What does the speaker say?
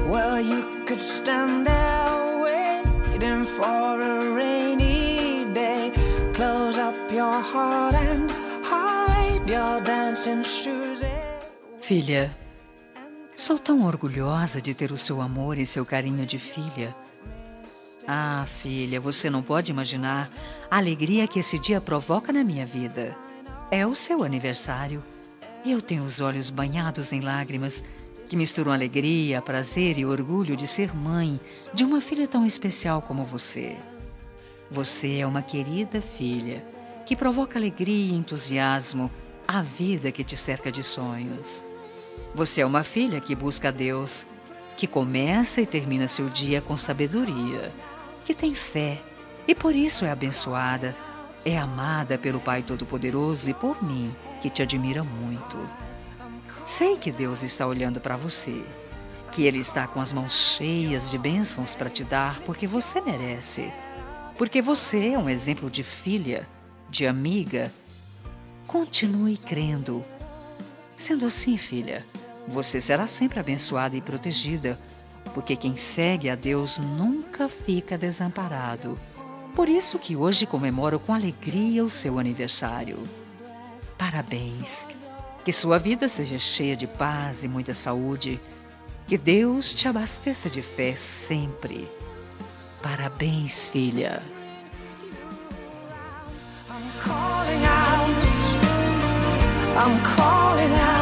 Well, you could stand there waiting for a rainy day. Close up your heart and hide your dancing shoes. Filha, sou tão orgulhosa de ter o seu amor e seu carinho de filha. Ah, filha, você não pode imaginar a alegria que esse dia provoca na minha vida. É o seu aniversário e eu tenho os olhos banhados em lágrimas que misturam alegria, prazer e orgulho de ser mãe de uma filha tão especial como você. Você é uma querida filha que provoca alegria e entusiasmo à vida que te cerca de sonhos. Você é uma filha que busca a Deus, que começa e termina seu dia com sabedoria, que tem fé e por isso é abençoada, é amada pelo Pai Todo-Poderoso e por mim, que te admira muito. Sei que Deus está olhando para você, que Ele está com as mãos cheias de bênçãos para te dar porque você merece, porque você é um exemplo de filha, de amiga. Continue crendo. Sendo assim, filha, você será sempre abençoada e protegida, porque quem segue a Deus nunca fica desamparado. Por isso que hoje comemoro com alegria o seu aniversário. Parabéns! Que sua vida seja cheia de paz e muita saúde. Que Deus te abasteça de fé sempre. Parabéns, filha! I'm calling out.